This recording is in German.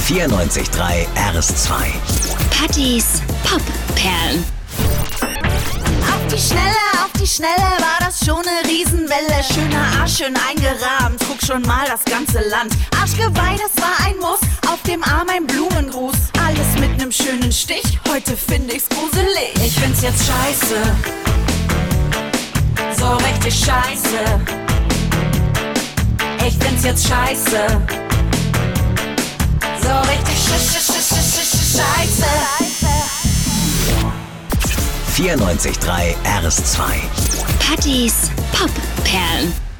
94.3 RS2. Pattys Pop-Perlen. Auf die Schnelle war das schon eine Riesenwelle. Schöner Arsch, schön eingerahmt, trug schon mal das ganze Land. Arschgeweih, das war ein Muss, auf dem Arm ein Blumengruß. Alles mit nem schönen Stich, heute find ich's gruselig. Ich find's jetzt scheiße, so richtig scheiße. Ich find's jetzt scheiße, so richtig scheiße. 94.3 RS2. Pattys Pop-Perlen.